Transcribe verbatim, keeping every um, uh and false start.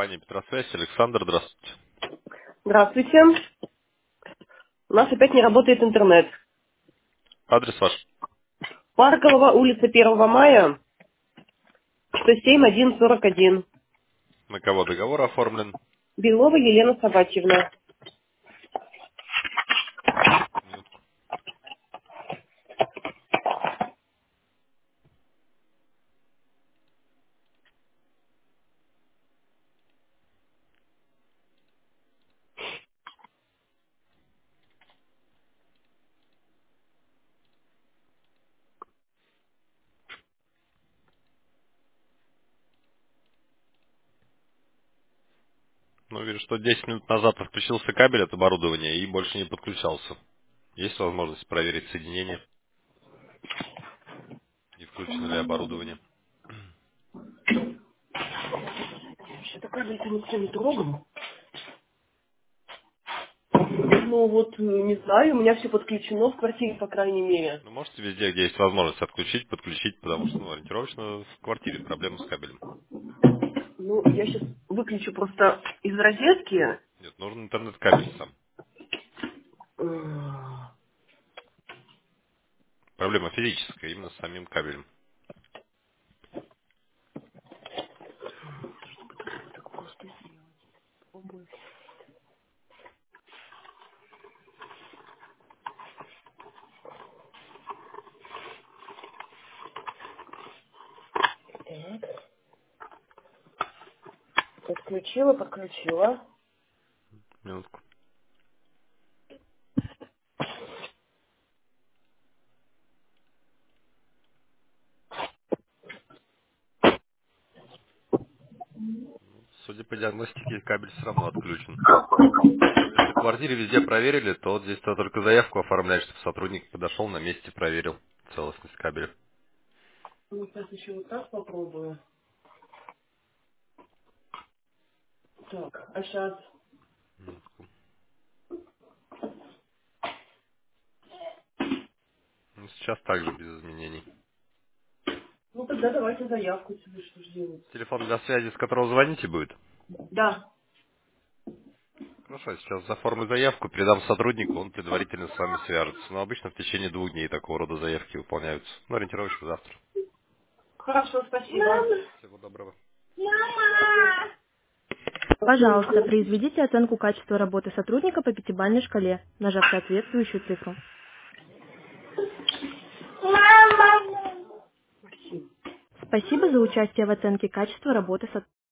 Компания Петросвязь. Александр, здравствуйте. Здравствуйте. У нас опять не работает интернет. Адрес ваш. Парковая улица первого мая, сто семь один сорок один. На кого договор оформлен? Белова Елена Собачьевна. Минутку. Ну, вижу, что десять минут назад отключился кабель от оборудования и больше не подключался. Есть возможность проверить соединение и включено ли оборудование. Что-то кабель-то никто не трогал. Ну вот, э, не знаю, у меня все подключено в квартире, по крайней мере. Ну, можете везде, где есть возможность отключить, подключить, потому что, ну, ориентировочно в квартире проблемы с кабелем. Ну, я сейчас выключу просто из розетки. Нет, нужен интернет-кабель сам. М, Проблема физическая, именно с самим кабелем. Так просто сделать. Попробую. Так, подключила, подключила. Минутку. Судя по диагностике, кабель все равно отключен. Ну, если в квартире везде проверили, то вот здесь то только заявку оформлять, чтобы сотрудник подошел на месте, проверил целостность кабеля. Ну, сейчас еще вот так попробую. Так, а сейчас... Ну, сейчас также без изменений. Ну, тогда давайте заявку себе, что ж делать. Телефон для связи, с которого звоните, будет? Да. Хорошо, я сейчас заформлю заявку, передам сотруднику, он предварительно с вами свяжется. Но обычно в течение двух дней такого рода заявки выполняются. Ну, ориентировочно завтра. Хорошо, спасибо. Мама. Всего доброго. Мама. Пожалуйста, произведите оценку качества работы сотрудника по пятибалльной шкале, нажав соответствующую цифру. Мама. Спасибо за участие в оценке качества работы сотрудника.